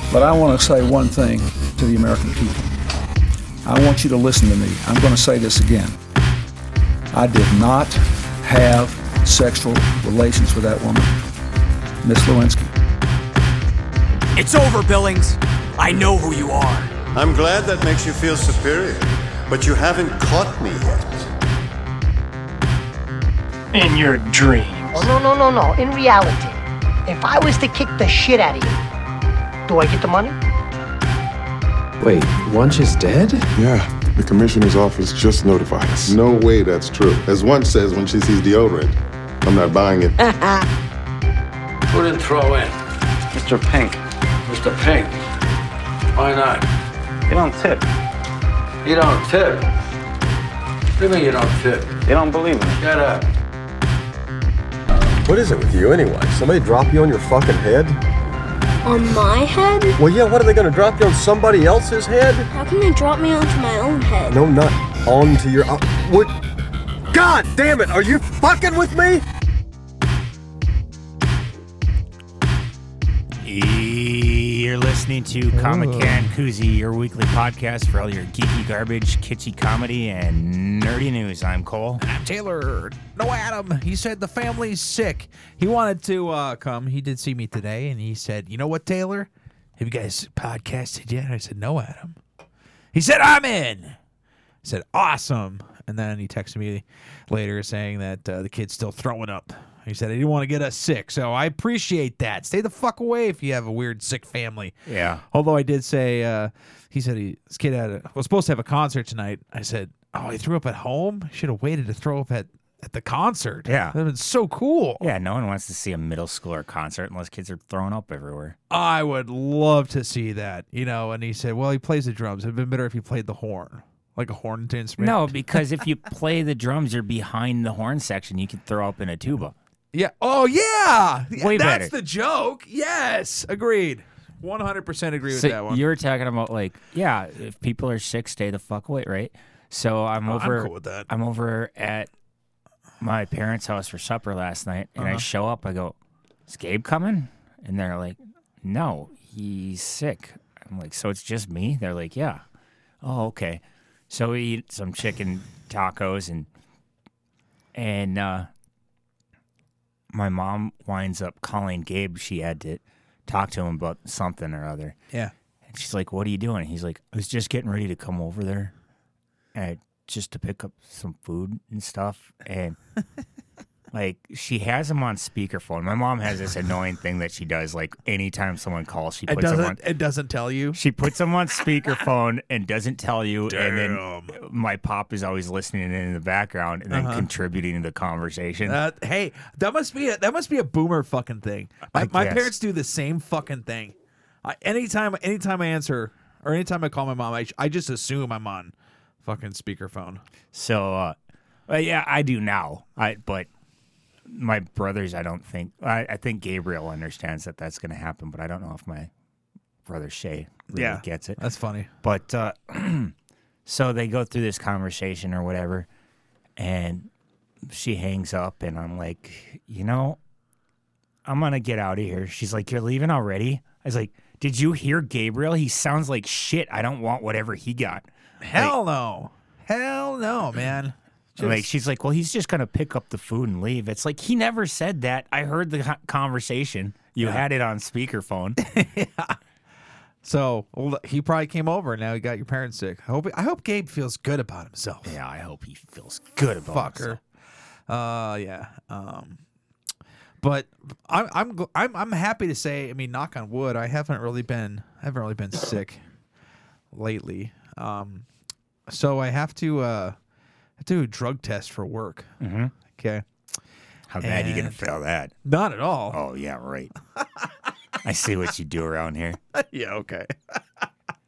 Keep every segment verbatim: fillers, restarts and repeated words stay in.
But I want to say one thing to the American people. I want you to listen to me. I'm going to say this again. I did not have sexual relations with that woman, Miss Lewinsky. It's over, Billings. I know who you are. I'm glad that makes you feel superior, but you haven't caught me yet. In your dreams. Oh, no, no, no, no. In reality, if I was to kick the shit out of you, do I get the money? Wait, Wunsch is dead? Yeah, the commissioner's office just notified us. No way that's true. As Wunsch says when she sees deodorant, I'm not buying it. Who didn't throw in? Mister Pink. Mister Pink. Why not? You don't tip. You don't tip? What do you mean you don't tip? You don't believe me. Shut up. What is it with you anyway? Somebody drop you on your fucking head? On my head? Well, yeah, what, are they gonna drop you on somebody else's head? How can they drop me onto my own head? No, not onto your... Uh, what? God damn it, are you fucking with me? You're listening to Comic-Can Koozie, your weekly podcast for all your geeky garbage, kitschy comedy, and nerdy news. I'm Cole. I'm Taylor. No, Adam. He said the family's sick. He wanted to uh, come. He did see me today, and he said, you know what, Taylor? Have you guys podcasted yet? I said, no, Adam. He said, I'm in. I said, awesome. And then he texted me later saying that uh, the kid's still throwing up. He said, I didn't want to get us sick, so I appreciate that. Stay the fuck away if you have a weird, sick family. Yeah. Although I did say, uh, he said he, this kid had a, was supposed to have a concert tonight. I said, oh, he threw up at home? Should have waited to throw up at, at the concert. Yeah. That would have been so cool. Yeah, no one wants to see a middle schooler concert unless kids are throwing up everywhere. I would love to see that, you know. And he said, well, he plays the drums. It would have been better if he played the horn. Like a horn instrument. No, because if you play the drums, you're behind the horn section. You can throw up in a tuba. Yeah. Oh, yeah. Way That's better. the joke. Yes. Agreed. one hundred percent agree with so that one. You were talking about, like, yeah, if people are sick, stay the fuck away, right? So I'm Oh, over I'm cool with that. I'm over at my parents' house for supper last night, and Uh-huh. I show up. I go, is Gabe coming? And they're like, no, he's sick. I'm like, so it's just me? They're like, yeah. Oh, okay. So we eat some chicken tacos, and and uh, my mom winds up calling Gabe. She had to talk to him about something or other. Yeah. And she's like, what are you doing? He's like, I was just getting ready to come over there and just to pick up some food and stuff. And like, she has him on speakerphone. My mom has this annoying thing that she does. Like, anytime someone calls, she It puts him on. doesn't, it doesn't tell you. She puts him on speakerphone and doesn't tell you. Damn. And then my pop is always listening in the background and then Uh-huh. contributing to the conversation. Uh, hey, that must be a, that must be a boomer fucking thing. My, I my guess. parents do the same fucking thing. I, anytime, anytime I answer or anytime I call my mom, I, I just assume I'm on fucking speakerphone. So, uh, well, yeah, I do now. I but my brothers, I don't think. I, I think Gabriel understands that that's going to happen, but I don't know if my brother Shay really Yeah, gets it. That's funny. But uh, so they go through this conversation or whatever, and she hangs up, and I'm like, you know, I'm gonna get out of here. She's like, you're leaving already? I was like, did you hear Gabriel? He sounds like shit. I don't want whatever he got. Hell no. Hell no, man. Just, Like, she's like, well, he's just going to pick up the food and leave. It's like, he never said that. I heard the co- conversation. You Yeah. had it on speakerphone. yeah. So well, he probably came over and now he got your parents sick. I hope I hope Gabe feels good about himself. Yeah, I hope he feels good about Fucker. himself. Uh, yeah. Um, but I'm I'm gl- I'm I'm happy to say. I mean, knock on wood. I haven't really been I haven't really been sick lately. Um, so I have to uh have to do a drug test for work. Mm-hmm. Okay. How bad you going And- to fail that? Not at all. Oh, yeah, right. I see what you do around here. Yeah. Okay. uh,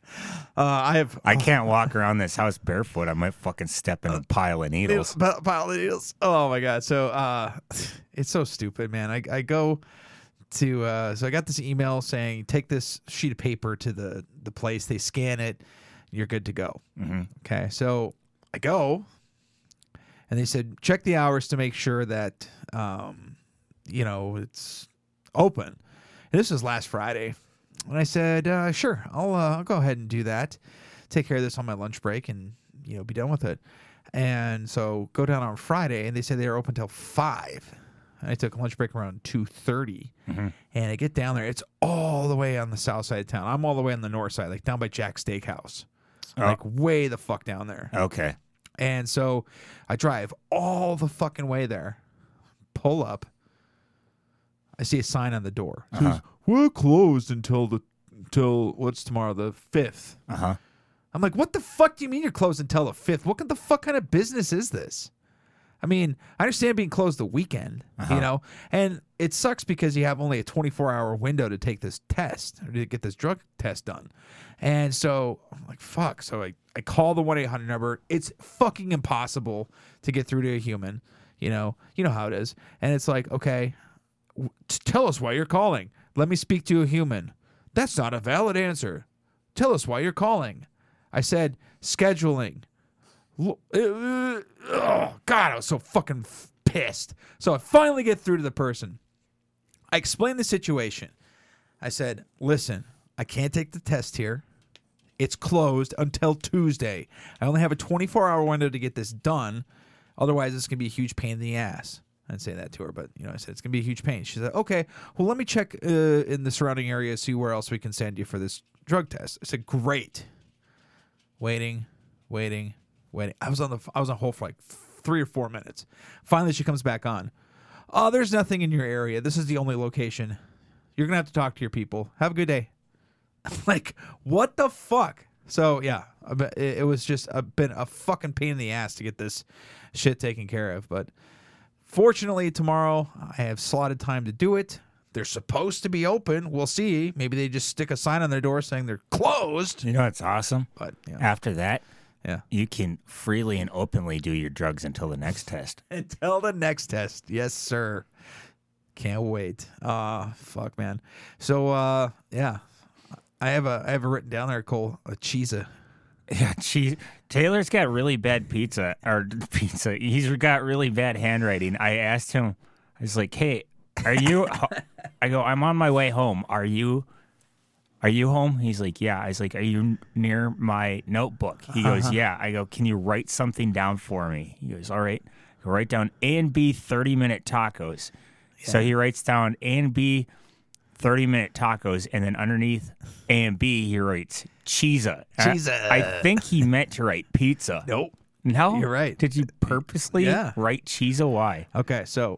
I have. I can't walk around this house barefoot. I might fucking step in a pile of needles. Needles, pile of needles. Oh my god! So uh, it's so stupid, man. I I go to uh, so I got this email saying take this sheet of paper to the the place. They scan it, you're good to go. Mm-hmm. Okay, so I go, and they said check the hours to make sure that um, you know it's open. And this was last Friday, and I said, uh, sure, I'll uh, I'll go ahead and do that. Take care of this on my lunch break and, you know, be done with it. And so go down on Friday, and they said they were open till five. I took a lunch break around two thirty, mm-hmm. and I get down there. It's all the way on the south side of town. I'm all the way on the north side, like down by Jack's Steakhouse. Oh. Like way the fuck down there. Okay. And so I drive all the fucking way there, pull up. I see a sign on the door. It Uh-huh. says, we're closed until the, until what's tomorrow, the fifth. Uh-huh. I'm like, what the fuck do you mean you're closed until the fifth? What the fuck kind of business is this? I mean, I understand being closed the weekend, Uh-huh. you know, and it sucks because you have only a twenty-four hour window to take this test or to get this drug test done. And so I'm like, fuck. So I, I call the one eight hundred number. It's fucking impossible to get through to a human, you know, you know how it is. And it's like, okay, w- tell us why you're calling. Let me speak to a human. That's not a valid answer. Tell us why you're calling. I said, scheduling. Uh, oh, God, I was so fucking f- pissed. So I finally get through to the person. I explained the situation. I said, listen, I can't take the test here. It's closed until Tuesday. I only have a twenty-four hour window to get this done. Otherwise, it's going to be a huge pain in the ass. I didn't say that to her, but you know, I said, it's going to be a huge pain. She said, okay, well, let me check uh, in the surrounding area, see where else we can send you for this drug test. I said, great. Waiting, waiting, waiting. I was on the I was on hold for like three or four minutes. Finally, she comes back on. Oh, there's nothing in your area. This is the only location. You're gonna have to talk to your people. Have a good day. I'm like, what the fuck? So yeah, I bet it it was just a, been a fucking pain in the ass to get this shit taken care of. But fortunately, tomorrow I have slotted time to do it. They're supposed to be open. We'll see. Maybe they just stick a sign on their door saying they're closed. You know what's awesome? But yeah. After that, yeah, you can freely and openly do your drugs until the next test. Until the next test. Yes, sir. Can't wait. Ah, uh, fuck, man. So, uh, yeah, I have a I have a written down there called a cheesa. Yeah, cheese. Taylor's got really bad pizza or pizza. He's got really bad handwriting. I asked him. I was like, "Hey, are you?" I go, "I'm on my way home. Are you? Are you home?" He's like, "Yeah." I was like, "Are you near my notebook?" He goes, Uh-huh. "Yeah." I go, "Can you write something down for me?" He goes, "All right." I go, "Write down A and B thirty minute tacos." Yeah. So he writes down A and B thirty minute tacos, and then underneath A and B he writes cheesa. Cheesa. I, I think he meant to write pizza. Nope. No, You're right. Did you purposely Yeah. write cheesa? Why? Okay, so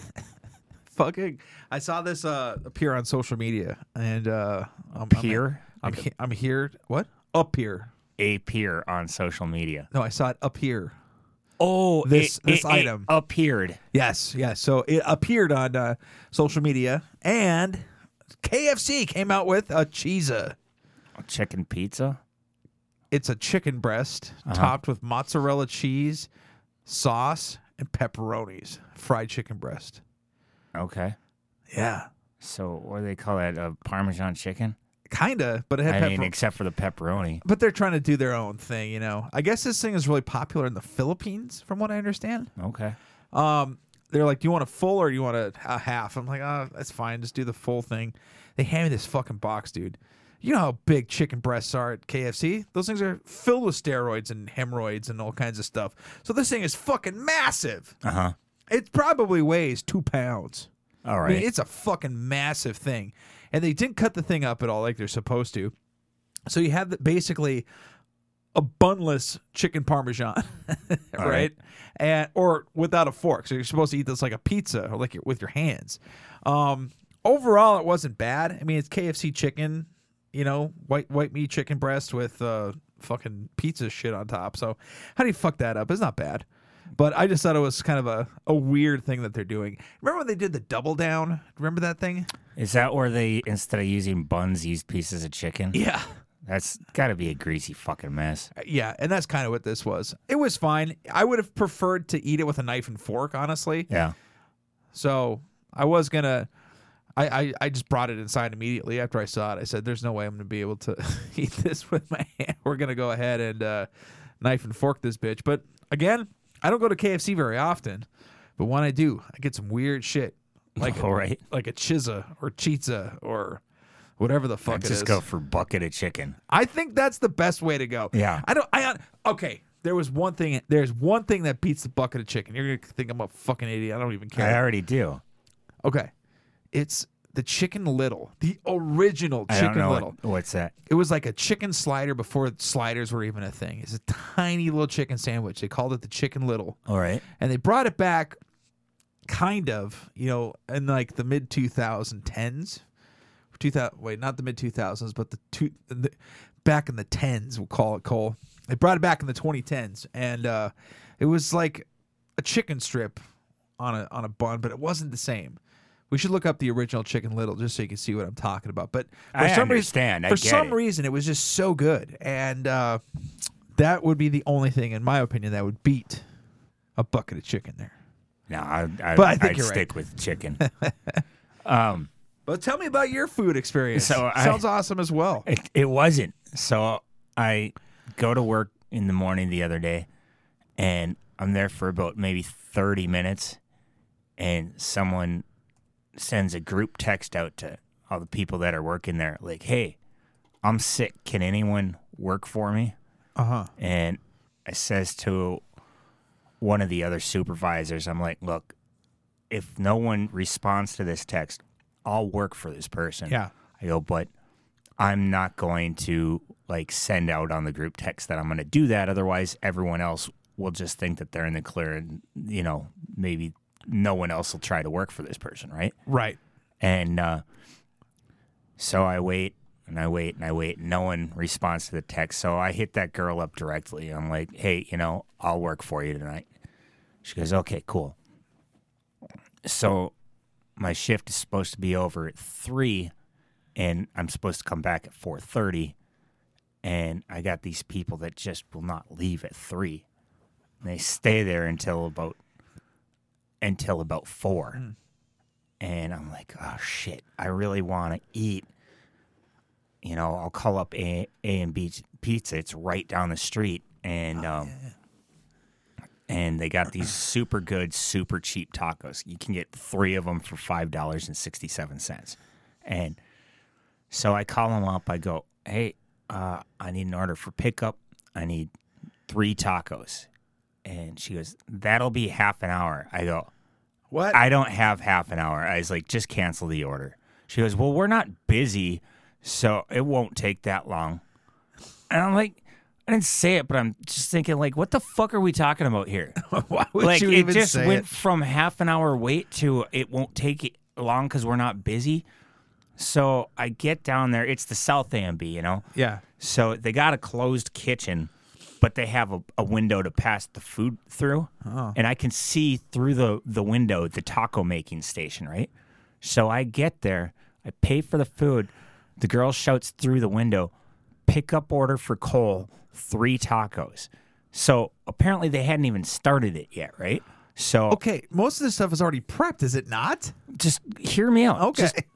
fucking, I saw this uh, appear on social media, and uh, I'm, Appear? I'm, I'm, Like he- I'm here. What? Up here. Appear on social media. No, I saw it up here. Oh, This it, this it, item it appeared. Yes, yes. So it appeared on uh, social media, and K F C came out with a cheesa. Chicken pizza. It's a chicken breast Uh-huh. topped with mozzarella cheese, sauce, and pepperonis. Fried chicken breast. Okay. Yeah. So what do they call that? A Parmesan chicken? Kinda, but it had I pepper- mean, except for the pepperoni. But they're trying to do their own thing, you know. I guess this thing is really popular in the Philippines, from what I understand. Okay. Um, they're like, "Do you want a full or do you want a, a half?" I'm like, "Oh, that's fine. Just do the full thing." They hand me this fucking box, dude. You know how big chicken breasts are at K F C? Those things are filled with steroids and hemorrhoids and all kinds of stuff. So this thing is fucking massive. Uh huh. It probably weighs two pounds. All I right. mean, it's a fucking massive thing. And they didn't cut the thing up at all like they're supposed to. So you have the, basically a bunless chicken parmesan, right? right. And or without a fork. So you're supposed to eat this like a pizza or like your, with your hands. Um, overall, it wasn't bad. I mean, it's K F C chicken, you know, white white meat chicken breast with uh, fucking pizza shit on top. So how do you fuck that up? It's not bad. But I just thought it was kind of a, a weird thing that they're doing. Remember when they did the double down? Remember that thing? Is that where they, instead of using buns, used pieces of chicken? Yeah. That's got to be a greasy fucking mess. Yeah, and that's kind of what this was. It was fine. I would have preferred to eat it with a knife and fork, honestly. Yeah. So I was going to... I, I, I just brought it inside immediately after I saw it. I said, there's no way I'm going to be able to eat this with my hand. We're going to go ahead and uh, knife and fork this bitch. But again, I don't go to K F C very often. But when I do, I get some weird shit. Like All a, right. like a chizza or chizza or whatever the fuck I'd it just is. go for bucket of chicken. I think that's the best way to go. Yeah. I don't. I okay. There was one thing. There's one thing that beats the bucket of chicken. You're gonna think I'm a fucking idiot. I don't even care. I already do. Okay, it's the Chicken Little, the original I Chicken don't know Little. what- what's that? It was like a chicken slider before sliders were even a thing. It's a tiny little chicken sandwich. They called it the Chicken Little. All right. And they brought it back, kind of, you know, in like the mid twenty tens. two thousand, wait, not the mid two thousands, but the two the, back in the tens, we'll call it, Cole. They brought it back in the twenty tens, and uh, it was like a chicken strip on a on a bun, but it wasn't the same. We should look up the original Chicken Little just so you can see what I'm talking about. But for I some understand. reason, I for get some it. reason, it was just so good, and uh, that would be the only thing, in my opinion, that would beat a bucket of chicken there. No, I, I, But I think I'd you're stick right. with chicken. um, But tell me about your food experience. So I- Sounds awesome as well. It, it wasn't. So I go to work in the morning the other day, and I'm there for about maybe thirty minutes, and someone sends a group text out to all the people that are working there, like, hey, I'm sick. Can anyone work for me? Uh-huh. And I says to one of the other supervisors, I'm like, look, if no one responds to this text, I'll work for this person. Yeah. I go, but I'm not going to like send out on the group text that I'm going to do that. Otherwise, everyone else will just think that they're in the clear, and you know, maybe no one else will try to work for this person, right? Right. And uh, so I wait and I wait and I wait. And no one responds to the text. So I hit that girl up directly. I'm like, hey, you know, I'll work for you tonight. She goes, okay, cool. So my shift is supposed to be over at three, and I'm supposed to come back at four thirty. And I got these people that just will not leave at three. And they stay there until about until about four. Mm. And I'm like, oh shit, I really want to eat. You know, I'll call up A, A and B Pizza. It's right down the street, and Oh, um, and they got these super good, super cheap tacos. You can get three of them for five dollars and sixty seven cents. And so I call them up. I go, hey, uh, I need an order for pickup. I need three tacos. And she goes, that'll be half an hour. I go, what? I don't have half an hour. I was like, just cancel the order. She goes, well, we're not busy, so it won't take that long. And I'm like, I didn't say it, but I'm just thinking, like, what the fuck are we talking about here? Why would like, you it even just say went it? from half an hour wait to it won't take it long because we're not busy. So I get down there. It's the South A M B, you know? Yeah. So they got a closed kitchen, but they have a, a window to pass the food through. Oh. And I can see through the, the window the taco making station, right? So I get there. I pay for the food. The girl shouts through the window, pick up order for Cole, three tacos. So apparently they hadn't even started it yet, right? So Okay, most of this stuff is already prepped, is it not? just hear me out. Okay. Just-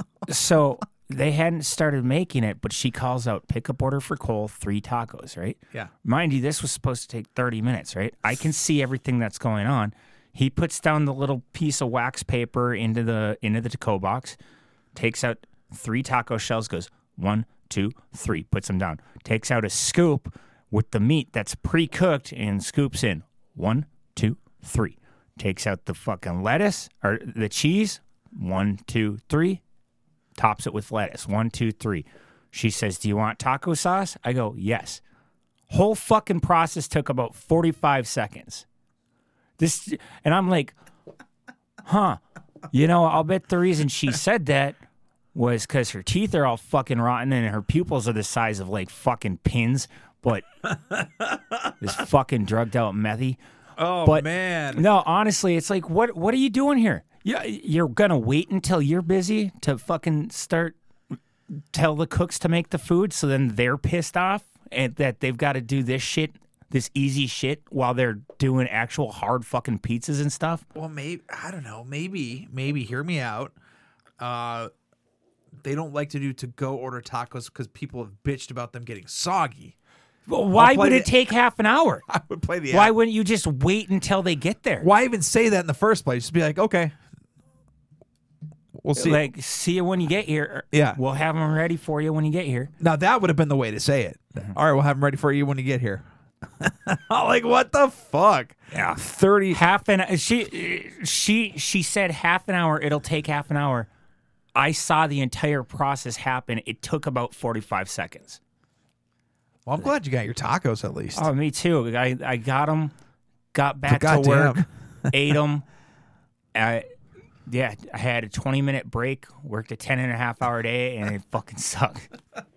so they hadn't started making it, but she calls out, pick up order for Cole, three tacos, right? Yeah. Mind you, this was supposed to take thirty minutes, right? I can see everything that's going on. He puts down the little piece of wax paper into the into the taco box, takes out three taco shells, goes one, two, three, puts them down. Takes out a scoop with the meat that's pre-cooked and scoops in one, two, three. Takes out the fucking lettuce or the cheese, one, two, three. Tops it with lettuce, one, two, three. She says, do you want taco sauce? I go, yes. Whole fucking process took about forty-five seconds. This, and I'm like, huh. You know, I'll bet the reason she said that was because her teeth are all fucking rotten and her pupils are the size of like fucking pins. But this fucking drugged out methy. Oh, but, man. No, honestly, it's like, what what are you doing here? Yeah, you're gonna wait until you're busy to fucking start tell the cooks to make the food, so then they're pissed off and that they've got to do this shit, this easy shit, while they're doing actual hard fucking pizzas and stuff. Well, maybe, I don't know. Maybe, maybe, hear me out. Uh, they don't like to do to-go order tacos because people have bitched about them getting soggy. Well, why I'll play would it the- take half an hour? I would play the Why app. wouldn't you just wait until they get there? Why even say that in the first place? Just be like, okay, We'll see. Like, see you when you get here. Yeah. We'll have them ready for you when you get here. Now, that would have been the way to say it. Mm-hmm. All right, we'll have them ready for you when you get here. Like, what the fuck? Yeah. thirty Half an she she she said half an hour, it'll take half an hour. I saw the entire process happen. It took about forty-five seconds. Well, I'm glad you got your tacos at least. Oh, me too. I, I got them, got back to Goddamn. work, ate them. I, yeah, I had a twenty-minute break, worked a ten and a half hour day, and it fucking sucked.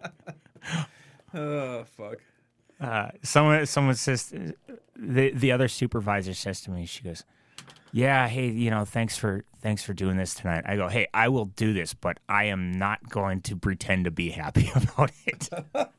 Oh, fuck. Uh, someone, someone says, the the other supervisor says to me, she goes, "Yeah, hey, you know, thanks for thanks for doing this tonight." I go, "Hey, I will do this, but I am not going to pretend to be happy about it."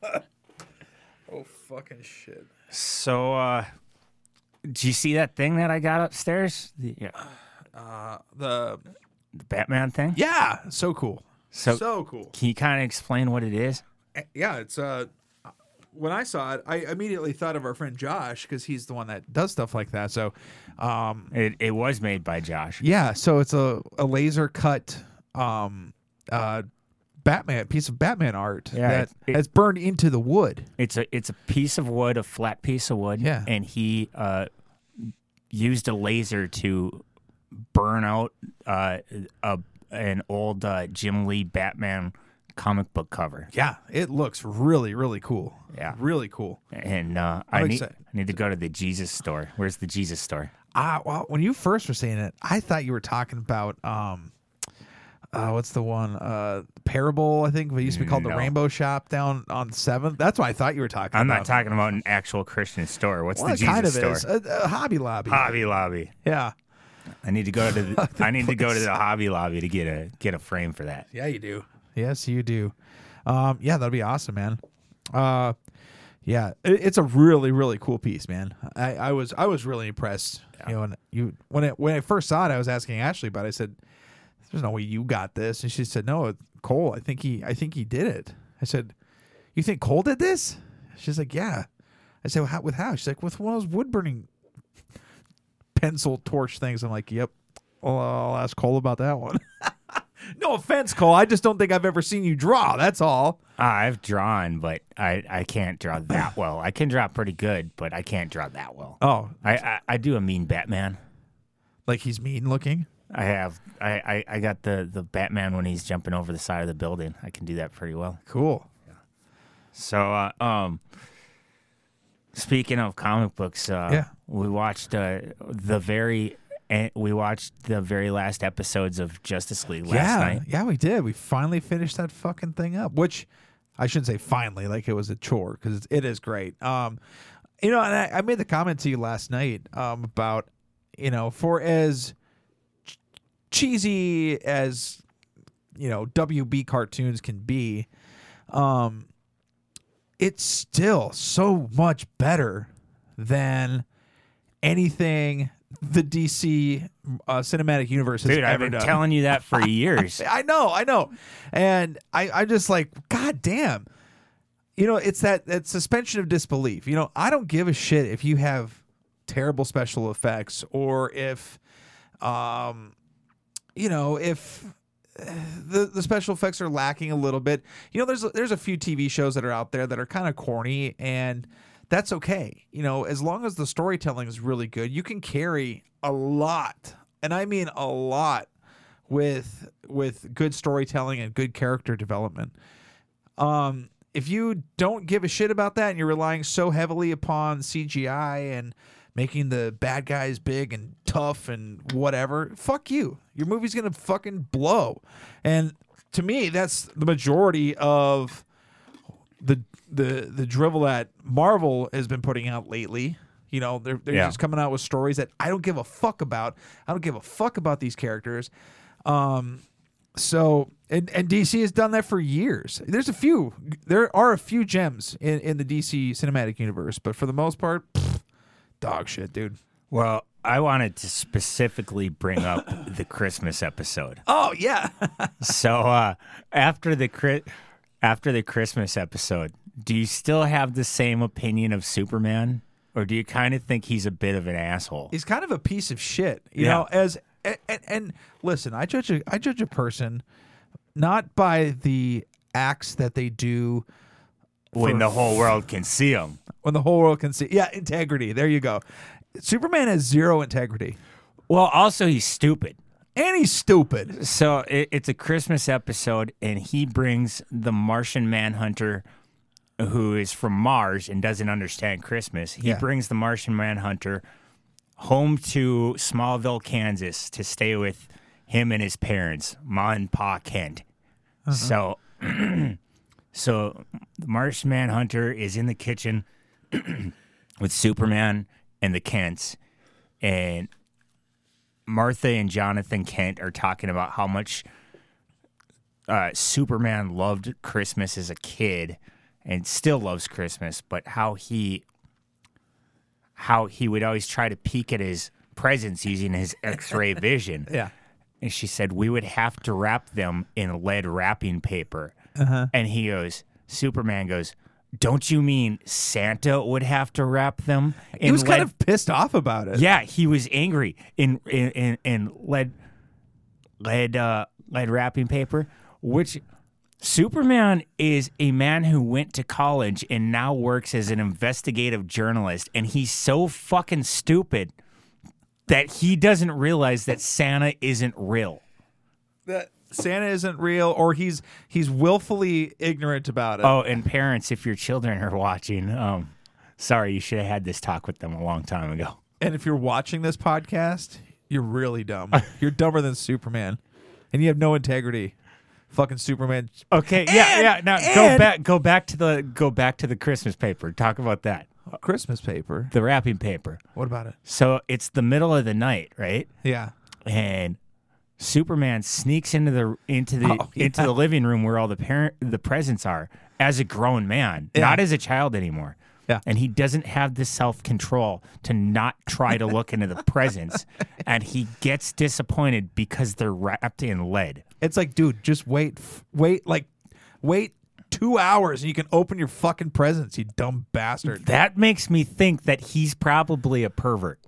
Oh, fucking shit. So, uh, did you see that thing that I got upstairs? The, yeah. Uh, the the Batman thing? Yeah, so cool. So, so cool. Can you kind of explain what it is? Yeah, it's uh, when I saw it, I immediately thought of our friend Josh because he's the one that does stuff like that. So, um, it it was made by Josh. Yeah, so it's a a laser cut, um, uh, Batman piece of Batman art Yeah, that it- has burned into the wood. It's a it's a piece of wood, a flat piece of wood. Yeah. And he uh, used a laser to burn out uh, a an old uh, Jim Lee Batman comic book cover. Yeah, it looks really really cool. Yeah, really cool. And uh, I I'm need excited. I need to go to the Jesus store. Where's the Jesus store? Ah, well, when you first were saying it, I thought you were talking about um, uh, what's the one? Uh, Parable, I think. It used to be called the No. Rainbow Shop down on Seventh. That's what I thought you were talking I'm about. not talking about an actual Christian store. What's Well, the it kind Jesus of store? is a, a Hobby Lobby. Hobby Lobby. Yeah, I need to go to the, I need to go to the Hobby Lobby to get a get a frame for that. yeah, you do. Yes, you do. Um, yeah, that'd be awesome, man. Uh, yeah, it, it's a really really cool piece, man. I, I was I was really impressed. You know, when you when it when I first saw it, I was asking Ashley about it. I said, "There's no way you got this," and she said, "No, Cole. I think he I think he did it." I said, "You think Cole did this?" She's like, "Yeah." I said, well, how, "With how?" She's like, "With one of those wood burning pencil torch things." I'm like, "Yep." Well, I'll ask Cole about that one. No offense, Cole. I just don't think I've ever seen you draw. That's all. Uh, I've drawn, but I, I can't draw that well. I can draw pretty good, but I can't draw that well. Oh, I, I, I do a mean Batman. like he's mean looking. I have I, I, I got the, the Batman when he's jumping over the side of the building. I can do that pretty well. Cool. So, uh, um, speaking of comic books, uh, Yeah. we watched uh, the very and we watched the very last episodes of Justice League last yeah, night. yeah, we did. We finally finished that fucking thing up. Which I shouldn't say finally, like it was a chore because it is great. Um, you know, and I, I made the comment to you last night um, about you know for as ch- cheesy as you know W B cartoons can be, um, it's still so much better than anything the D C uh, cinematic universe has Dude, I've ever been done. telling you that for years. I know, I know, and I, I'm just like, God damn, you know, it's that that suspension of disbelief. You know, I don't give a shit if you have terrible special effects or if, um, you know, if the the special effects are lacking a little bit. You know, there's there's a few T V shows that are out there that are kind of corny, and that's okay. You know, as long as the storytelling is really good, you can carry a lot, and I mean a lot, with with good storytelling and good character development. Um, if you don't give a shit about that and you're relying so heavily upon C G I and making the bad guys big and tough and whatever, fuck you. Your movie's gonna fucking blow. And to me, that's the majority of the the the drivel that Marvel has been putting out lately. You know, they're they're Yeah. just coming out with stories that I don't give a fuck about. I don't give a fuck about these characters. Um, so and and D C has done that for years. There's a few, there are a few gems in in the D C cinematic universe, but for the most part, pfft, dog shit, dude. Well, I wanted to specifically bring up the Christmas episode. Oh yeah. So uh, after the Chri- after the Christmas episode, do you still have the same opinion of Superman, or do you kind of think he's a bit of an asshole? He's kind of a piece of shit. You Yeah. know, as and, and, and listen, I judge a, I judge a person not by the acts that they do when for- the whole world can see them. When the whole world can see. Yeah, integrity. There you go. Superman has zero integrity. Well, also he's stupid. And he's stupid. So it, it's a Christmas episode, and he brings the Martian Manhunter, who is from Mars and doesn't understand Christmas. He Yeah. brings the Martian Manhunter home to Smallville, Kansas, to stay with him and his parents, Ma and Pa Kent. Uh-huh. So, so the Martian Manhunter is in the kitchen with Superman and the Kents, and Martha and Jonathan Kent are talking about how much uh, Superman loved Christmas as a kid and still loves Christmas, but how he how he would always try to peek at his presents using his X-ray vision. Yeah. And she said, we would have to wrap them in lead wrapping paper. Uh-huh. And he goes, Superman goes, don't you mean Santa would have to wrap them in He was kind lead- of pissed off about it. Yeah, he was angry in in in, in lead lead uh, lead wrapping paper, which Superman is a man who went to college and now works as an investigative journalist, and he's so fucking stupid that he doesn't realize that Santa isn't real. That Santa isn't real, or he's he's willfully ignorant about it. Oh, and parents, if your children are watching, um, sorry, you should have had this talk with them a long time ago. And if you're watching this podcast, you're really dumb. You're dumber than Superman, and you have no integrity. Fucking Superman. Okay, yeah, And- yeah. Now go and- back, go back to the go back to the Christmas paper. Talk about that. Christmas paper. The wrapping paper. What about it? So it's the middle of the night, right? Yeah. And Superman sneaks into the into the Oh, yeah. into the living room where all the parent the presents are as a grown man, Yeah. not as a child anymore. Yeah. And he doesn't have the self-control to not try to look into the presents, and he gets disappointed because they're wrapped in lead. It's like, dude, just wait, f- wait, like, wait two hours, and you can open your fucking presents. You dumb bastard. That makes me think that he's probably a pervert.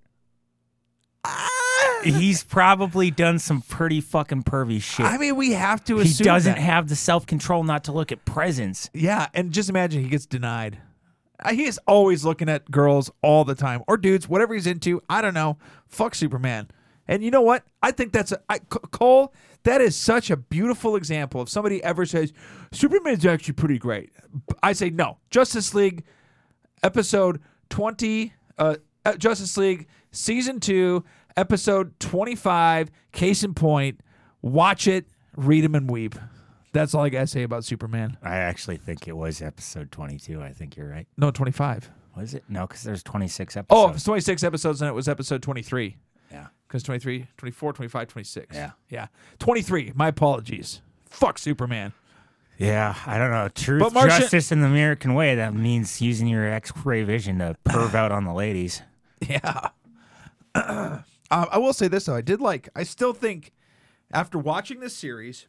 He's probably done some pretty fucking pervy shit. I mean, we have to he assume doesn't that. have the self-control not to look at presents. Yeah, and just imagine he gets denied. Uh, He is always looking at girls all the time, or dudes, whatever he's into. I don't know. Fuck Superman. And you know what? I think that's a I, C- Cole. That is such a beautiful example. If somebody ever says Superman's actually pretty great, I say no. Justice League, episode twenty, uh, uh, Justice League season two, episode twenty-five. Case in point, watch it, read him, and weep. That's all I gotta say about Superman. I actually think it was episode twenty-two. I think you're right. No, twenty-five. Was it? No, because there's twenty-six Oh, episodes. if it's twenty-six episodes, then it was episode twenty-three. Yeah. Because twenty-three, twenty-four, twenty-five, twenty-six. Yeah. Yeah. twenty-three. My apologies. Fuck Superman. Yeah, I don't know. Truth, But Martian- justice in the American way. That means using your X-ray vision to perv out on the ladies. Yeah. uh, I will say this, though. I did like, I still think after watching this series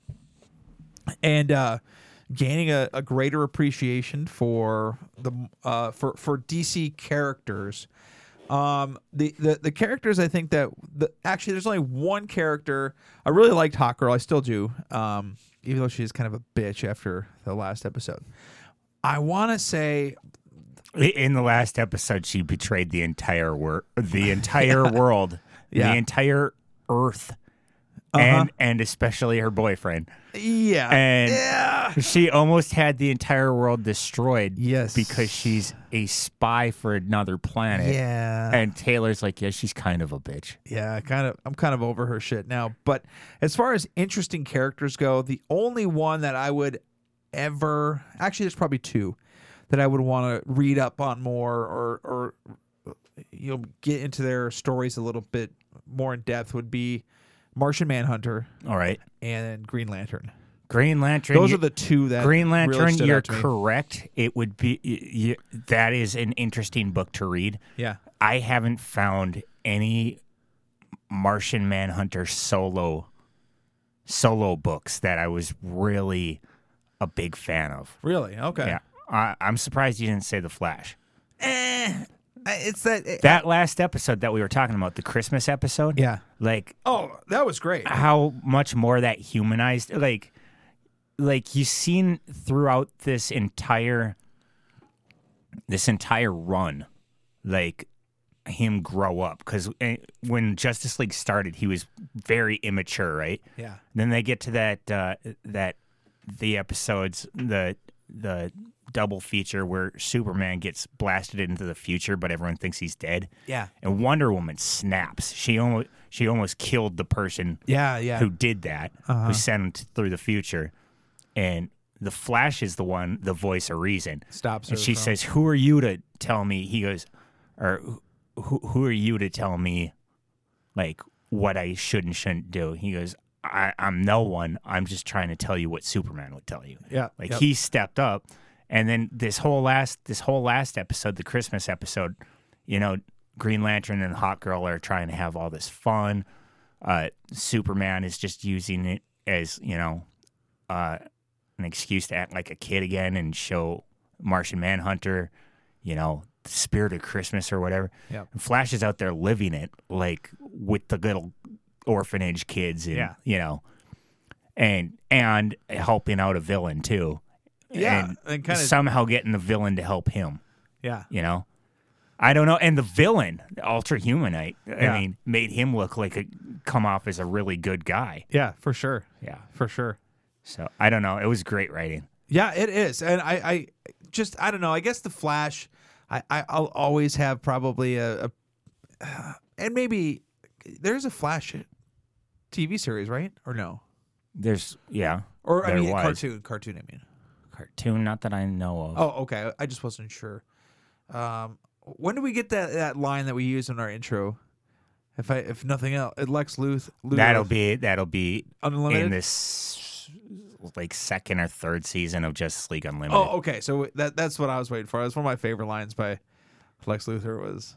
and uh, gaining a, a greater appreciation for the uh, for, for D C characters, Um, the, the the characters I think that the, actually there's only one character I really liked. Hawkgirl, I still do, um, even though she's kind of a bitch after the last episode. I want to say in the last episode she betrayed the entire wor- the entire Yeah. world, Yeah. the entire Earth, Uh-huh. and and especially her boyfriend. Yeah, and yeah. she almost had the entire world destroyed. Yes, because she's a spy for another planet. Yeah. And Taylor's like, yeah, she's kind of a bitch. Yeah, kind of. I'm kind of over her shit now. But as far as interesting characters go, the only one that I would ever actually, there's probably two that I would want to read up on more, or or you know, get into their stories a little bit more in depth would be Martian Manhunter. All right, and Green Lantern. Green Lantern. Those you- are the two that Green really Lantern. stood You're out to me. correct. It would be y y that is an interesting book to read. Yeah. I haven't found any Martian Manhunter solo solo books that I was really a big fan of. Really? Okay. Yeah. I I'm surprised you didn't say The Flash. Eh, It's that it, That last episode that we were talking about, the Christmas episode. Yeah. Like, oh, that was great. how much more that humanized, like, like you've seen throughout this entire, this entire run, like him grow up. Because when Justice League started, he was very immature, right? Yeah. Then they get to that, uh, that the episodes, the the double feature where Superman gets blasted into the future, but everyone thinks he's dead. Yeah. And Wonder Woman snaps. She almost she almost killed the person. Yeah, yeah. Who did that? Uh-huh. Who sent him t- through the future? And the Flash is the one, the voice of reason. Stops her And she from- says, "Who are you to tell me?" He goes, "Or who who are you to tell me, like what I should and shouldn't do?" He goes, I, I'm no one. I'm just trying to tell you what Superman would tell you. Yeah, like yep. he stepped up, and then this whole last this whole last episode, the Christmas episode, you know, Green Lantern and Hawk Girl are trying to have all this fun. Uh, Superman is just using it as, you know, uh, an excuse to act like a kid again and show Martian Manhunter, you know, the spirit of Christmas or whatever. Yep. And Flash is out there living it, like with the little orphanage kids, and Yeah. you know, and and helping out a villain too. Yeah, and, and kinda- somehow getting the villain to help him. Yeah. You know, I don't know. And the villain, Ultra Humanite, I Yeah. mean, made him look like a come off as a really good guy. Yeah, for sure. Yeah, for sure. So I don't know. It was great writing. Yeah, it is, and I, I just I don't know. I guess the Flash, I, I I'll always have probably a, a uh, and maybe there's a Flash T V series, right? Or no? There's yeah, Or I there mean, was. cartoon, cartoon. I mean, cartoon. Not that I know of. oh, okay. I just wasn't sure. Um, when do we get that that line that we use in our intro? If I if nothing else, Lex Luth. Luthor That'll be that'll be Unlimited? in this like second or third season of Justice League Unlimited. Oh, okay. So that that's what I was waiting for. That's one of my favorite lines by Lex Luthor was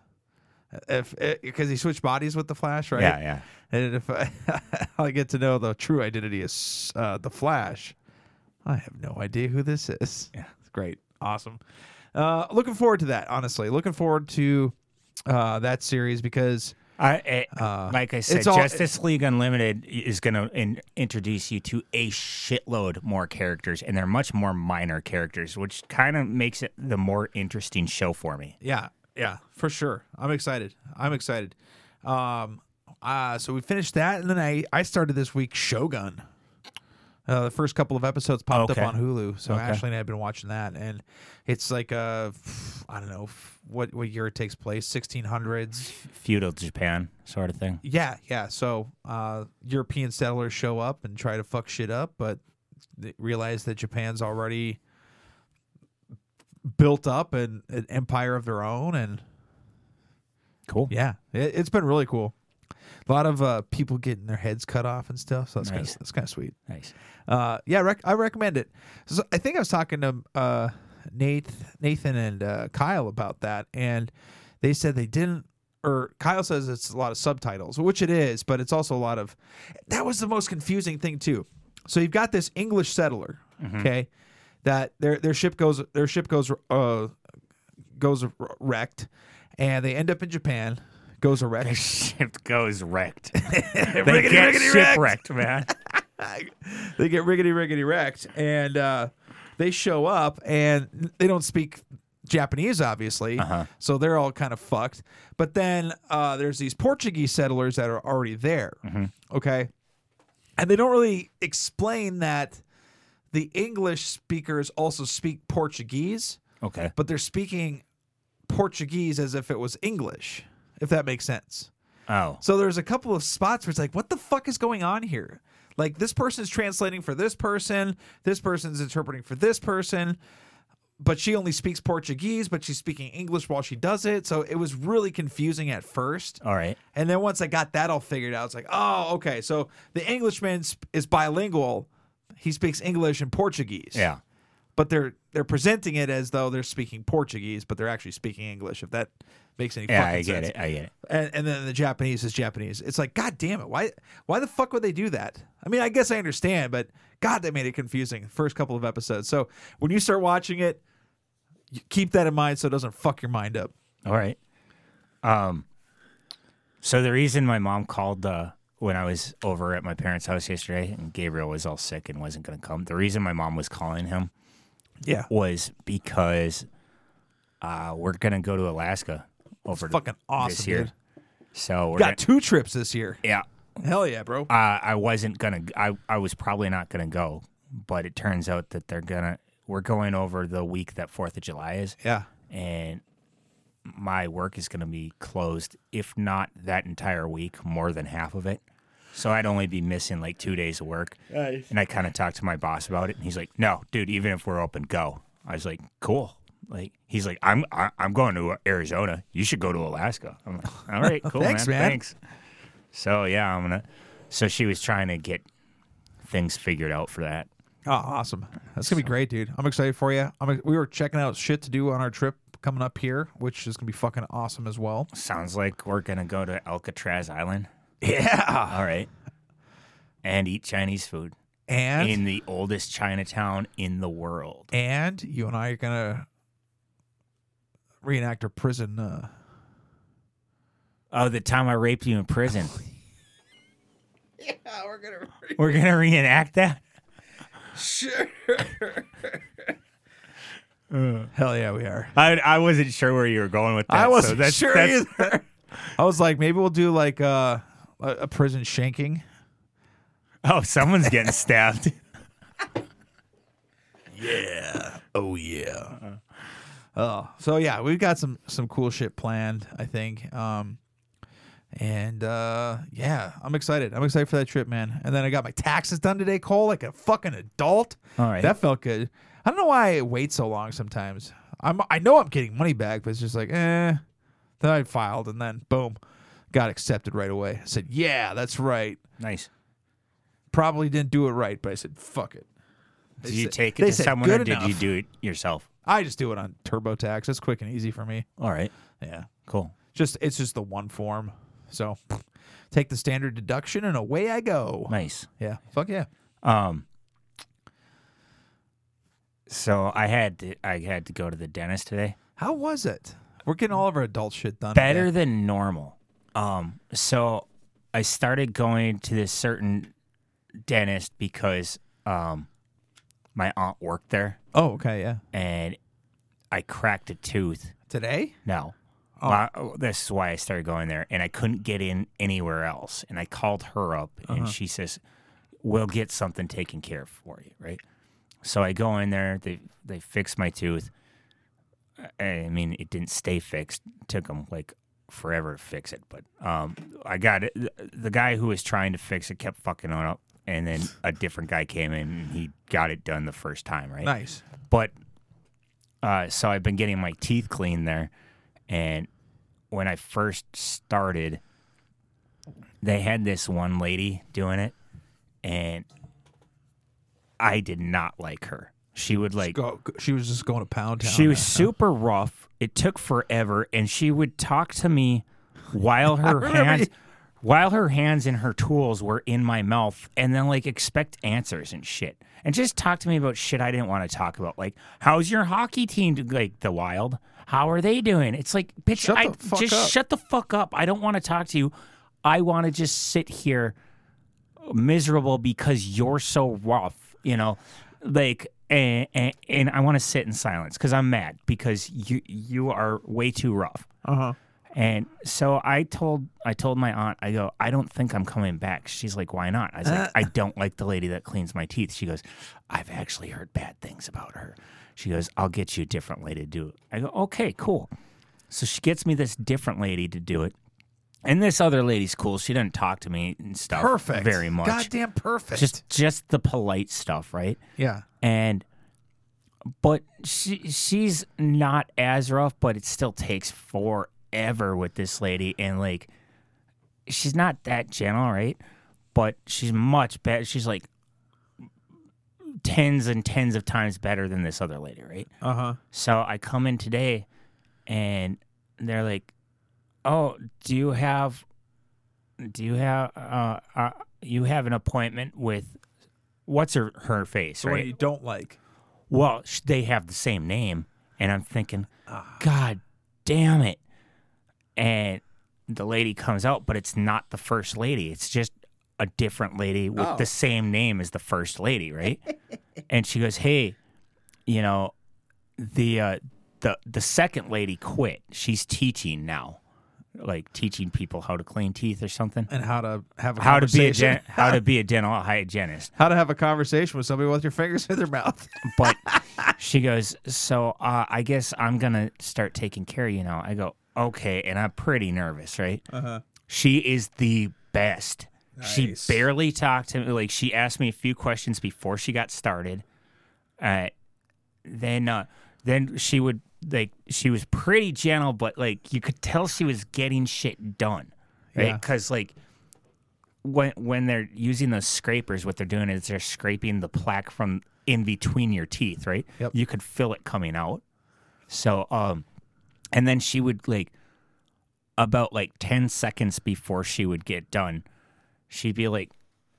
if because he switched bodies with the Flash, right? Yeah, yeah. And if I, I get to know the true identity of uh, the Flash, I have no idea who this is. Yeah, it's great, awesome. Uh, looking forward to that. Honestly, looking forward to uh, that series because. I, I Uh, like I said, it's all- Justice League Unlimited is going to in, introduce you to a shitload more characters, and they're much more minor characters, which kind of makes it the more interesting show for me. Yeah, yeah, for sure. I'm excited. I'm excited. Um, uh, so we finished that, and then I, I started this week Shogun. Uh, the first couple of episodes popped Okay. up on Hulu, so Okay. Ashley and I have been watching that, and it's like uh, I don't know what what year it takes place, sixteen hundreds. Feudal Japan sort of thing. Yeah, yeah. So uh, European settlers show up and try to fuck shit up, but they realize that Japan's already built up an, an empire of their own, and cool. Yeah, it, it's been really cool. A lot of uh, people getting their heads cut off and stuff, so that's Nice. kind of that's kind of sweet. Nice. Uh, yeah, rec- I recommend it. So I think I was talking to uh, Nate, Nathan, and uh, Kyle about that, and they said they didn't. Or Kyle says it's a lot of subtitles, which it is, but it's also a lot of. That was the most confusing thing too. So you've got this English settler, Mhm. okay, that their their ship goes their ship goes uh goes wrecked, and they end up in Japan. Goes wrecked. Their ship goes wrecked. they Riggedy, get riggedy wrecked. shipwrecked, man. They get riggedy riggedy wrecked, and uh, they show up, and they don't speak Japanese, obviously, Uh-huh. so they're all kind of fucked. But then uh, there's these Portuguese settlers that are already there, Mhm. okay, and they don't really explain that the English speakers also speak Portuguese, Okay. but they're speaking Portuguese as if it was English, if that makes sense. Oh. So there's a couple of spots where it's like, what the fuck is going on here? Like, this person's translating for this person, this person's interpreting for this person, but she only speaks Portuguese, but she's speaking English while she does it. So it was really confusing at first. All right. And then once I got that all figured out, it's like, oh, okay. So the Englishman sp- is bilingual. He speaks English and Portuguese. Yeah. But they're they're presenting it as though they're speaking Portuguese, but they're actually speaking English, if that makes any Yeah, fucking I get sense. it. I get it. And, and then the Japanese is Japanese. It's like, God damn it. Why why the fuck would they do that? I mean, I guess I understand, but God, they made it confusing the first couple of episodes. So when you start watching it, you keep that in mind so it doesn't fuck your mind up. All right. Um, so the reason my mom called uh, when I was over at my parents' house yesterday, and Gabriel was all sick and wasn't going to come. The reason my mom was calling him, yeah, was because uh, we're going to go to Alaska over That's fucking awesome, this year. dude. So we're got gonna, two trips this year. Yeah. Hell yeah, bro. Uh, I wasn't gonna. I I was probably not gonna go, but it turns out that they're gonna. We're going over the week that Fourth of July is. Yeah. And my work is gonna be closed, if not that entire week, more than half of it. So I'd only be missing like two days of work. Nice. And I kind of talked to my boss about it, and he's like, "No, dude, even if we're open, go." I was like, "Cool." Like he's like, "I'm I, I'm going to Arizona. You should go to Alaska." I'm like, "All right, cool, Thanks, man. man. Thanks." So yeah, I'm gonna. So she was trying to get things figured out for that. Oh, awesome! That's gonna be great, dude. I'm excited for you. I'm. We were checking out shit to do on our trip coming up here, which is gonna be fucking awesome as well. Sounds like we're gonna go to Alcatraz Island. Yeah. All right. And eat Chinese food. And in the oldest Chinatown in the world. And you and I are gonna reenact our prison. Uh... Oh, the time I raped you in prison. Yeah, we're gonna. Re- we're gonna reenact that. Sure. uh, Hell yeah, we are. I I wasn't sure where you were going with that. I wasn't so that's, sure that's, either. I was like, maybe we'll do like uh, a, a prison shanking. Oh, someone's getting stabbed. Yeah. Oh yeah. Oh, so yeah, we've got some some cool shit planned, I think. Um, and uh, yeah, I'm excited. I'm excited for that trip, man. And then I got my taxes done today, Cole, like a fucking adult. All right. That felt good. I don't know why I wait so long sometimes. I'm I know I'm getting money back, but it's just like, eh. Then I filed, and then boom, got accepted right away. I said, yeah, that's right. Nice. Probably didn't do it right, but I said, fuck it. They Did you said, take it they to said, someone, good or did enough. you do it yourself? I just do it on TurboTax. It's quick and easy for me. All right. Yeah. Cool. Just it's just the one form. So take the standard deduction and away I go. Nice. Yeah. Fuck yeah. Um. So I had to I had to go to the dentist today. How was it? We're getting all of our adult shit done. Better today. than normal. Um. So I started going to this certain dentist because um my aunt worked there. Oh, okay, yeah. And I cracked a tooth. Today? No. Oh. My, this is why I started going there, and I couldn't get in anywhere else. And I called her up, and Uh-huh. she says, "We'll get something taken care of for you, right?" So I go in there. They they fix my tooth. I mean, it didn't stay fixed. It took them like forever to fix it, but um, I got it. The guy who was trying to fix it kept fucking on up, and then a different guy came in, and he got it done the first time, right? Nice. But uh, so I've been getting my teeth cleaned there, and when I first started, they had this one lady doing it, and I did not like her. She would like Go, she was just going to Pound Town. she was man. super rough. It took forever, and she would talk to me while her remember hands you- while her hands and her tools were in my mouth, and then like expect answers and shit, and just talk to me about shit I didn't want to talk about, like how's your hockey team, like the Wild? How are they doing? It's like, bitch, Shut I the fuck just up. shut the fuck up. I don't want to talk to you. I want to just sit here miserable because you're so rough, you know, like. And, and, and I want to sit in silence because I'm mad because you you are way too rough. Uh huh. And so I told I told my aunt, I go, I don't think I'm coming back. She's like, why not? I was like, I don't like the lady that cleans my teeth. She goes, I've actually heard bad things about her. She goes, I'll get you a different lady to do it. I go, okay, cool. So she gets me this different lady to do it. And this other lady's cool. She doesn't talk to me and stuff Perfect. very much. Goddamn perfect. Just just the polite stuff, right? Yeah. And but she she's not as rough, but it still takes forever with this lady, and like she's not that gentle, right? But she's much better. She's like tens and tens of times better than this other lady, right? Uh huh. So I come in today, and they're like, "Oh, do you have, do you have, uh, uh you have an appointment with, what's her her face, The right? one you don't like. Well, sh- they have the same name, and I'm thinking, God damn it! and the lady comes out, but it's not the first lady. It's just a different lady with Oh. the same name as the first lady, right? And she goes, "Hey, you know, the uh, the the second lady quit. She's teaching now, like teaching people how to clean teeth or something, And how to have a how to be a conversation. gen- how to be a dental hygienist." How to have a conversation with somebody with your fingers in their mouth. But she goes, "So uh, I guess I'm gonna start taking care of you now." I go, "Okay," and I'm pretty nervous, right? Uh-huh. She is the best. She Nice. barely talked to me. Like, she asked me a few questions before she got started. Uh, then, uh, then she would like she was pretty gentle, but like you could tell she was getting shit done, right? Yeah. Because like when when they're using those scrapers, what they're doing is they're scraping the plaque from in between your teeth, right? Yep. You could feel it coming out. So, um, and then she would like about like ten seconds before she would get done. She'd be like,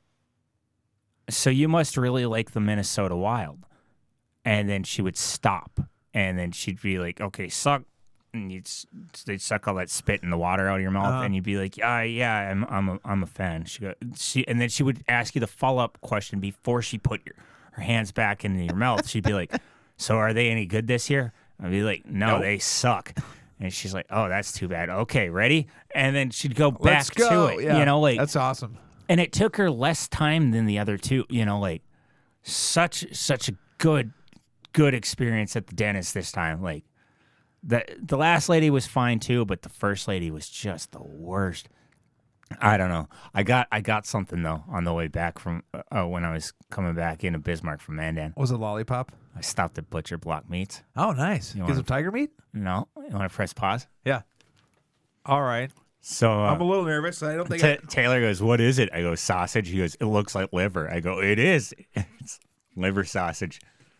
"So you must really like the Minnesota Wild." And then she would stop. And then she'd be like, "Okay, suck." And you'd, s- they'd suck all that spit in the water out of your mouth. Uh-huh. And you'd be like, "Ah, yeah, I'm I'm a, I'm a fan." She go, she, and then she would ask you the follow-up question before she put your, her hands back into your mouth. She'd be like, "So are they any good this year?" I'd be like, "No, Nope. they suck." And she's like, "Oh, that's too bad. Okay, ready?" And then she'd go back Let's go. to it. Yeah. You know, like That's awesome. and it took her less time than the other two, you know, like such such a good good experience at the dentist this time. Like the the last lady was fine too, but the first lady was just the worst. I don't know. I got I got something though on the way back from uh, when I was coming back into Bismarck from Mandan. Was it lollipop? I stopped at Butcher Block Meats. Oh, nice. You Get wanna- some tiger meat? No, you want to press pause? Yeah. All right. So uh, I'm a little nervous. I don't think Ta I... Taylor goes, "What is it?" I go, "Sausage." He goes, "It looks like liver." I go, "It is. It's liver sausage."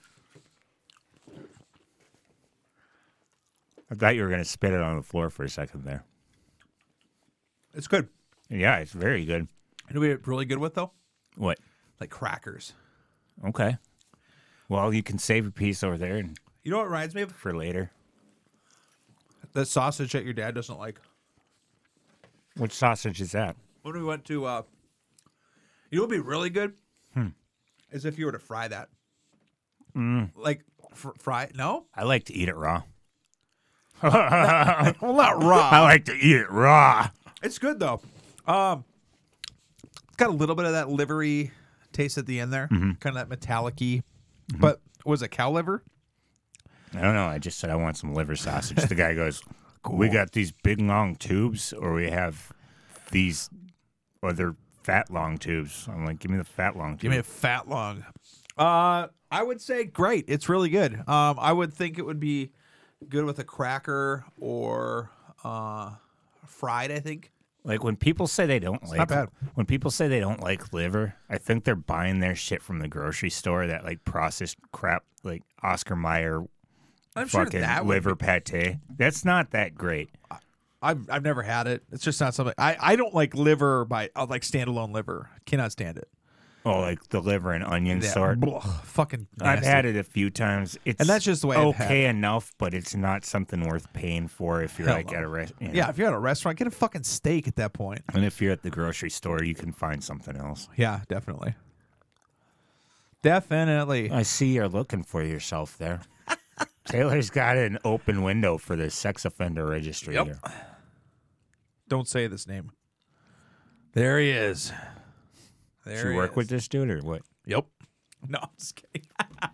I thought you were going to spit it on the floor for a second there. It's good. Yeah, it's very good. You know what it's really good with, though? What? Like crackers. Okay. Well, you can save a piece over there and You know what reminds me of? for later. The sausage that your dad doesn't like. Which sausage is that? When we went to, uh, you know what would be really good? Hmm. Is if you were to fry that. Mm. Like, fr- fry No? I like to eat it raw. well, not raw. I like to eat it raw. It's good, though. Um, It's got a little bit of that livery taste at the end there. Mm-hmm. Kind of that metallic-y. But was it cow liver? I don't know. I just said I want some liver sausage. The guy goes, "We got these big long tubes, or we have these other fat long tubes." I'm like, "Give me the fat long tube." Give me a fat long. Uh, I would say great. It's really good. Um, I would think it would be good with a cracker or uh, fried, I think. Like when people say they don't like not bad. when people say they don't like liver, I think they're buying their shit from the grocery store, that like processed crap, like Oscar Mayer I'm sure fucking that would liver be- pate. That's not that great. I've I've never had it. It's just not something. I, I don't like liver by uh, like standalone liver. Cannot stand it. Oh, like the liver and onion Yeah, sort. blah, fucking. I've nasty. had it a few times. It's And that's just the way I've had okay it. enough, but it's not something worth paying for if you're Hell like no. at a restaurant. Yeah, if you're at a restaurant, get a fucking steak at that point. And if you're at the grocery store, you can find something else. Yeah, definitely. Definitely. I see you're looking for yourself there. Taylor's got an open window for the sex offender registry Yep. here. Don't say this name. There he is. There Do you he work is. with this dude or what? Yep. No, I'm just kidding.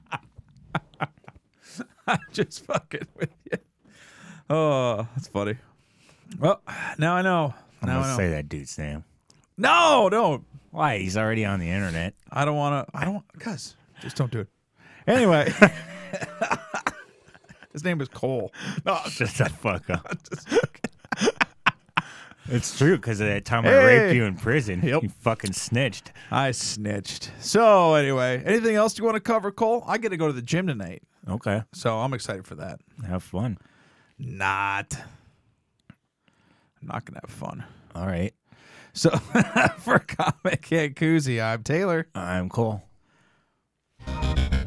I'm just fucking with you. Oh, that's funny. Well, now I know. I'm Now I gonna know. say that dude's name. No, don't. Why? He's already on the internet. I don't want to. I don't. Cuz. Just don't do it. Anyway. His name is Cole. No, Shut the fuck up. It's true because of that time I Hey. raped you in prison. Yep. You fucking snitched. I snitched. So anyway, anything else you want to cover, Cole? I get to go to the gym tonight, Okay. so I'm excited for that. Have fun. Not. I'm not gonna have fun. All right. So for Comic and Koozie, I'm Taylor. I'm Cole.